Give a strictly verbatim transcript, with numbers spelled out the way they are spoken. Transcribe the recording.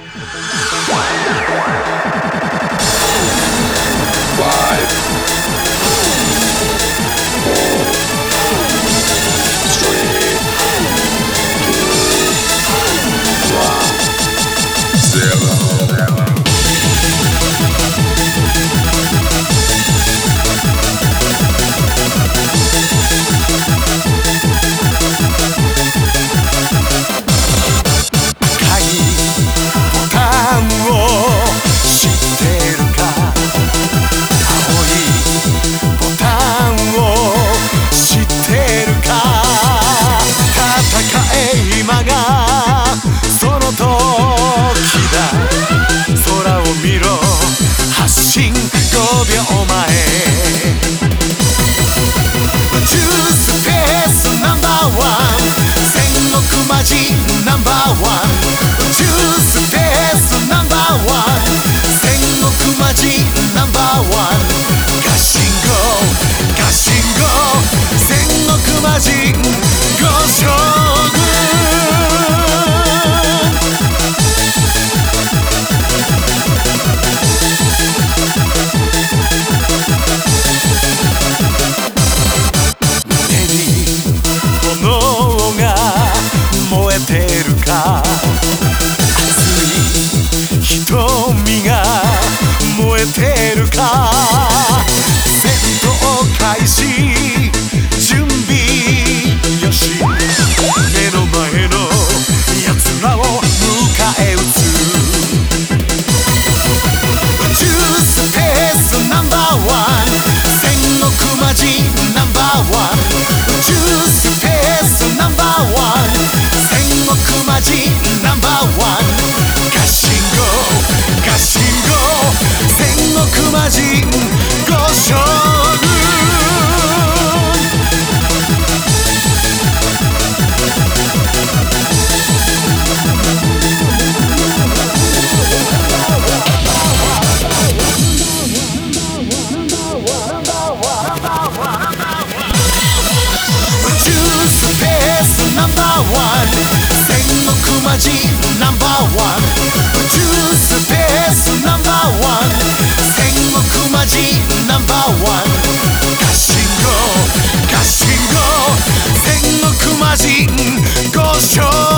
ナンバーワン宇宙スペースナンバーワン戦国マジナンバーワンガシンゴガシンゴ戦国マジご将軍胸に炎が燃えてるか熱い瞳が燃えてるか戦闘開始準備よし目の前の奴らを迎え撃つ宇宙スペースナンバーワン戦国マジナンバーワン宇宙スペースナンバーワンマジナンバーワンガシンゴガシンゴ戦国マジご将軍宇宙スペースナンバーワン戦国マジナンバーワン宇宙スペースナンバーワン戦国マジナンバーワンガシンゴガシンゴ戦国マジご将軍